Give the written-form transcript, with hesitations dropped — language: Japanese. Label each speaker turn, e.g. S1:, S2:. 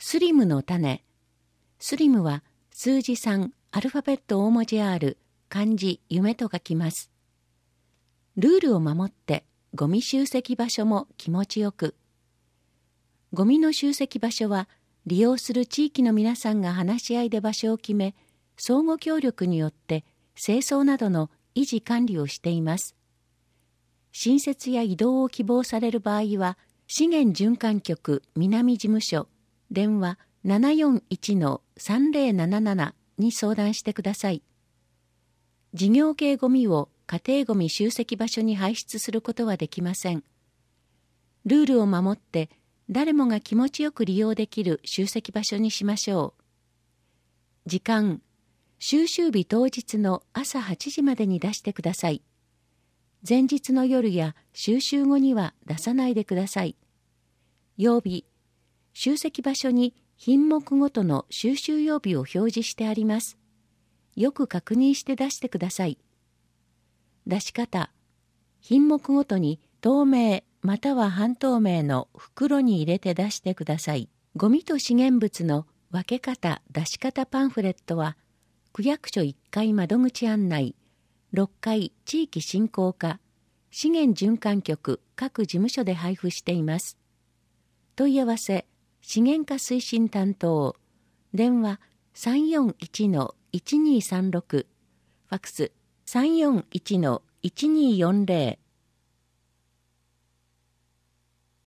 S1: スリムの種。スリムは数字3、アルファベット大文字 R、漢字夢と書きます。ルールを守ってゴミ集積場所も気持ちよく。ゴミの集積場所は利用する地域の皆さんが話し合いで場所を決め、相互協力によって清掃などの維持管理をしています。新設や移動を希望される場合は、資源循環局南事務所、電話 741-3077 に相談してください。事業系ゴミを家庭ゴミ集積場所に排出することはできません。ルールを守って誰もが気持ちよく利用できる集積場所にしましょう。時間、収集日当日の朝8時までに出してください。前日の夜や収集後には出さないでください。曜日、集積場所に品目ごとの収集曜日を表示してあります。よく確認して出してください。出し方、品目ごとに透明または半透明の袋に入れて出してください。ゴミと資源物の分け方、出し方パンフレットは、区役所1階窓口案内、6階地域振興課、資源循環局各事務所で配布しています。問い合わせ、資源課推進担当、電話 341-1236、ファクス 341-1240